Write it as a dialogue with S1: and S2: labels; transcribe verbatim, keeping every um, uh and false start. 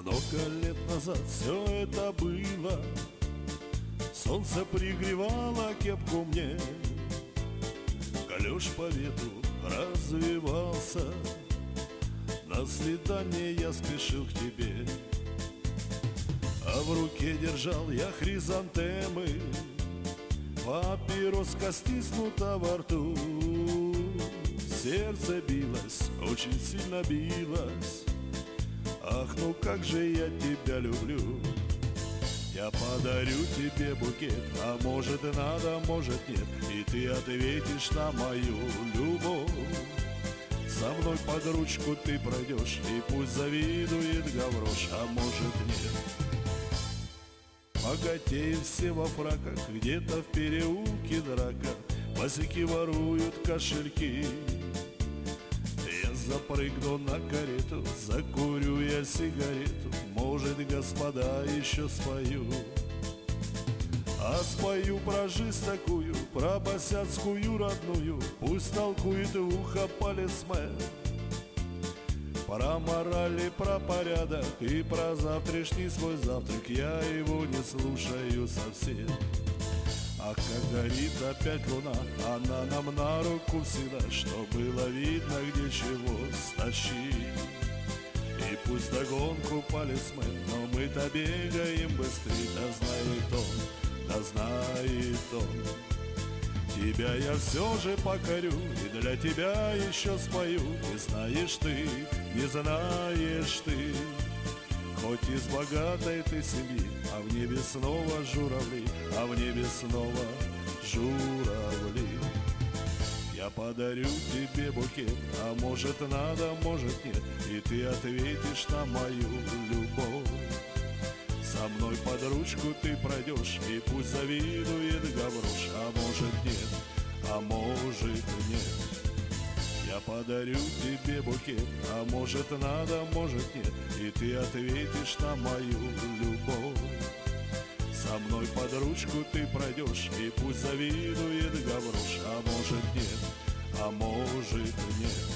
S1: Много лет назад все это было. Солнце пригревало кепку мне, галёш по ветру развивался. На свидание я спешил к тебе, а в руке держал я хризантемы. Папироска стиснута во рту, сердце билось, очень сильно билось. Ах, ну как же я тебя люблю. Я подарю тебе букет, а может и надо, может нет, и ты ответишь на мою любовь. Со мной под ручку ты пройдешь, и пусть завидует гаврош, а может нет. Богатеи все во фраках, где-то в переулке драка, босяки воруют кошельки. Я запрыгну на карету, закурю я сигарету, может, господа, еще спою. А спою про жизнь такую, про босяцкую родную, пусть толкует в ухо полисмен. Про мораль и про порядок, и про завтрашний свой завтрак я его не слушаю совсем. А как горит опять луна, она нам на руку всегда, что было видно, где чего стащить. И пусть догонку полисмен, но мы-то бегаем быстрее, да знает он, да знает он. Тебя я все же покорю, и для тебя еще спою. Не знаешь ты, не знаешь ты, хоть из богатой ты семьи, а в небе снова журавли, а в небе снова журавли. Я подарю тебе букет, а может надо, может нет, и ты ответишь на мою любовь. Со мной под ручку ты пройдешь, и пусть завидует гаврош, а может нет, а может нет. Я подарю тебе букет, а может надо, может нет, и ты ответишь на мою любовь. Со мной под ручку ты пройдешь, и пусть завидует гаврош, а может нет, а может нет.